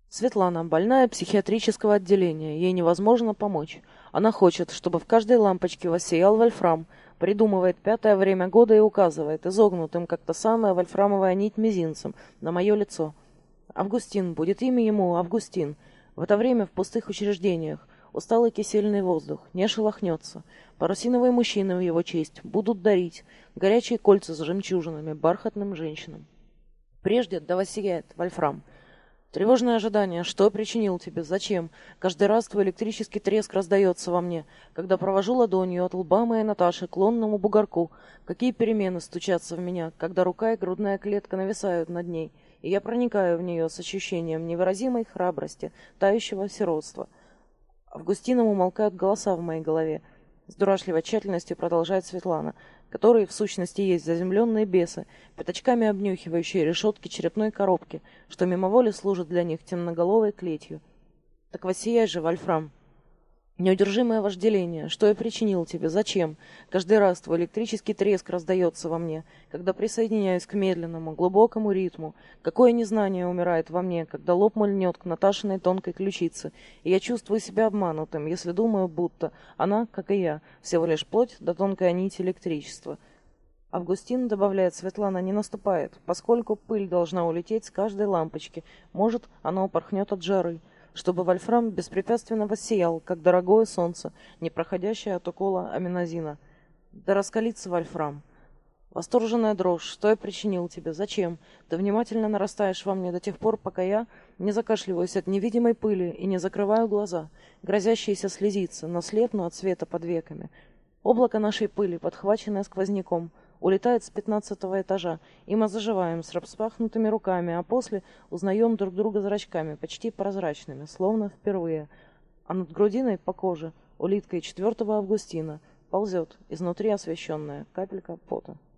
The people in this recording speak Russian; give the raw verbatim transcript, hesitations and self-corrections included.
Светлана, больная психиатрического отделения, ей невозможно помочь. Она хочет, чтобы в каждой лампочке воссиял вольфрам, придумывает пятое время года и указывает, изогнутым, как та самая вольфрамовая нить мизинцем, на мое лицо. Августин, будет имя ему Августин. В это время в пустых учреждениях усталый кисельный воздух не шелохнется. Парусиновые мужчины в его честь будут дарить горячие кольца с жемчужинами бархатным женщинам. Прежде да воссияет вольфрам. Тревожное ожидание. Что причинил тебе? Зачем? Каждый раз твой электрический треск раздается во мне, когда провожу ладонью от лба моей Наташи к лонному бугорку. Какие перемены стучатся в меня, когда рука и грудная клетка нависают над ней, и я проникаю в нее с ощущением невыразимой храбрости, тающего сиротства. Августином умолкают голоса в моей голове. С дурашливой тщательностью продолжает Светлана, которые в сущности есть заземленные бесы, пятачками обнюхивающие решетки черепной коробки, что мимоволі служат для них темноголовой клетью. Так воссияй же, Вольфрам. Неудержимое вожделение. Что я причинил тебе? Зачем? Каждый раз твой электрический треск раздается во мне, когда присоединяюсь к медленному, глубокому ритму. Какое незнание умирает во мне, когда лоб мой льнет к Наташиной тонкой ключице, и я чувствую себя обманутым, если думаю, будто она, как и я, всего лишь плоть да тонкая нить электричества. Августин, добавляет Светлана, не наступает, поскольку пыль должна улететь с каждой лампочки. Может, она упорхнет от жары, чтобы вольфрам беспрепятственно воссиял, как дорогое солнце, не проходящее от укола аминозина. Да раскалится вольфрам. Восторженная дрожь. Что я причинил тебе? Зачем? Ты внимательно нарастаешь во мне до тех пор, пока я не закашливаюсь от невидимой пыли и не закрываю глаза, грозящиеся слезиться, но слепну от света под веками. Облако нашей пыли, подхваченное сквозняком, улетает с пятнадцатого этажа, и мы заживаем с распахнутыми руками, а после узнаем друг друга зрачками, почти прозрачными, словно впервые. А над грудиной по коже, улиткой четвертого Августина, ползет, изнутри освещенная, капелька пота.